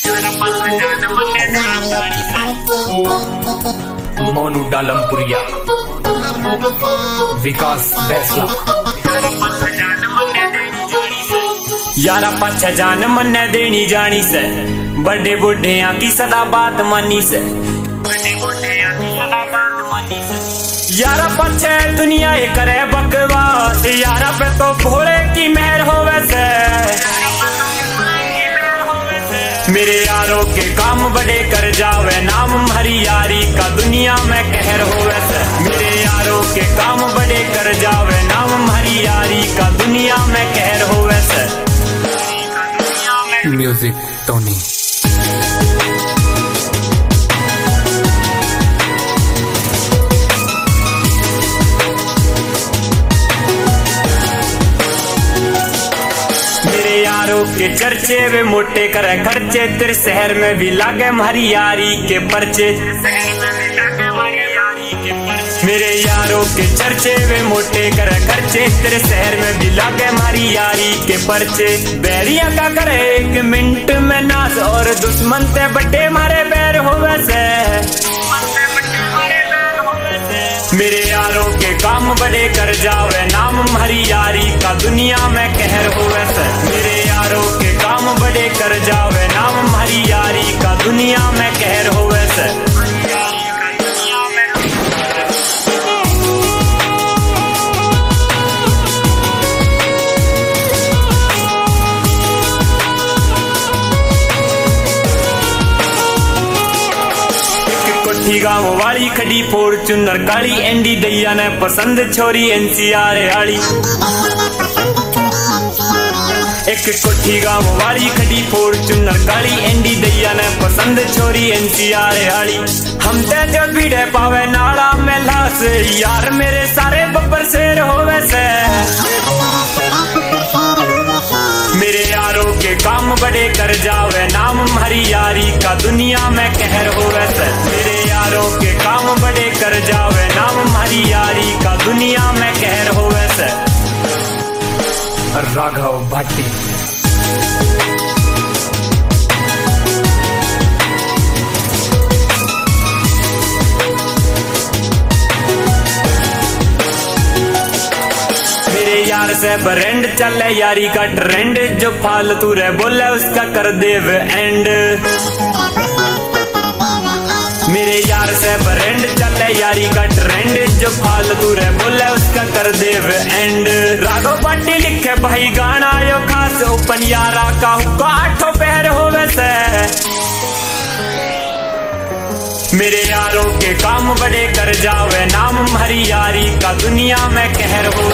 मोनू डालमपुरिया, विकास बैसला। यारा पाछा जान मन्ने देनी जानी से, बड़े बुढ़िया की सदा बात मानी से। यारा पाछे दुनिया ये करे बकवास, यारा पे तो भोले की मेहर होवे से। मेरे यारों के काम बड़े कर जावे, नाम हरी यारी का दुनिया में कहर होवे से। मेरे यारों के काम बड़े कर जावे, नाम हरी यारी का दुनिया में कहर होवे से। Music Tony. यारों के चर्चे वे मोटे करे खर्चे, तेरे शहर में भी लागे हमारी यारी के पर्चे। मेरे यारों के चर्चे वे मोटे करे खर्चे, तेरे शहर में भी लागे हमारी यारी के पर्चे। बैरिया का करे 1 मिनट में नाश, और दुश्मन से बटे मारे बैर होवे से। मेरे यारों के काम बड़े कर जावे, नाम हरी यारी का दुनिया में कहर होवे से। मेरे यारों के काम बड़े कर जावे, नाम हरी यारी का दुनिया में कहर होवे से। गाँव वाली खड़ी फॉर्च्यूनर काली, एंडी दैया ने पसंद छोरी एनसीआर आली। एक कोठी गाँव वाली खड़ी फॉर्च्यूनर काली, एंडी दैया ने पसंद छोरी एनसीआर आली। हम ते जो भीड़े पावे नाला में लाश, यार मेरे सारे बब्बर शेर होवे से। मेरे यारों के काम बड़े कर जावे, नाम हरी यारी का दुनिया में कहर होवे से। मेरे यारों के काम बड़े कर जावे, नाम हरी यारी का दुनिया में कहर होवे से। राघव भाटी। यार से ब्रांड चले यारी का ट्रेंड, जो फालतू रे बोले उसका कर देव एंड। मेरे यार से ब्रांड चले यारी का ट्रेंड, जो फालतू रे बोले उसका कर देव एंड। राघव पाटी लिखे भाई गाना यो खास, ओपन यारा का हुक्का 8 पहर होवे से। मेरे यारों के काम बड़े कर जावे, नाम हरी यारी का दुनिया में कहर हो